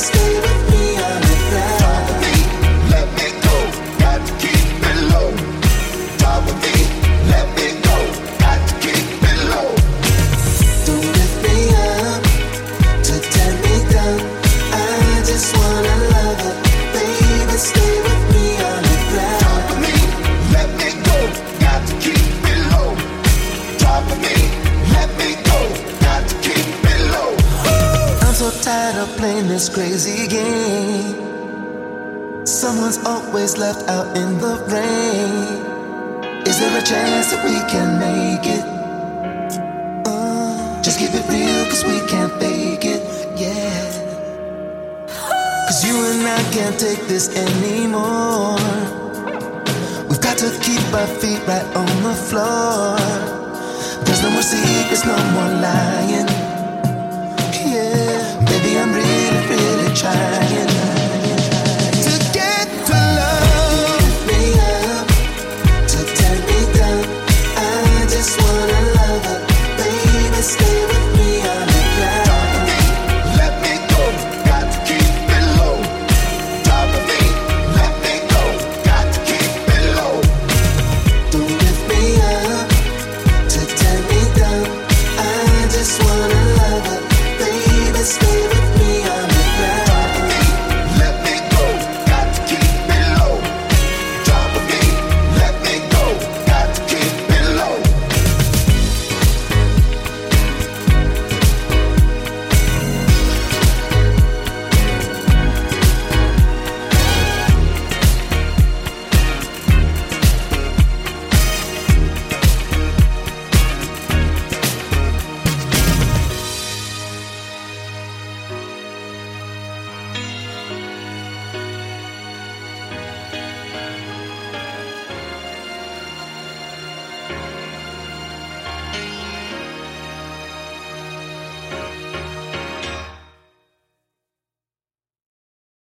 stay with me on the ground. Talk with me, let me go. Got to keep it low. Talk with me, let me go. Got to keep it low. Don't lift me up to tear me down. I just wanna love her, baby. Stay with me on the ground. Talk with me, let me go. Got to keep it low. Talk with me, let me go. Got to keep it low. I'm so tired of playing this crazy game. Someone's always left out in the rain. Is there a chance that we can make it? Just keep it real, cause we can't fake it, yeah. Cause you and I can't take this anymore. We've got to keep our feet right on the floor. There's no more secrets, no more lying.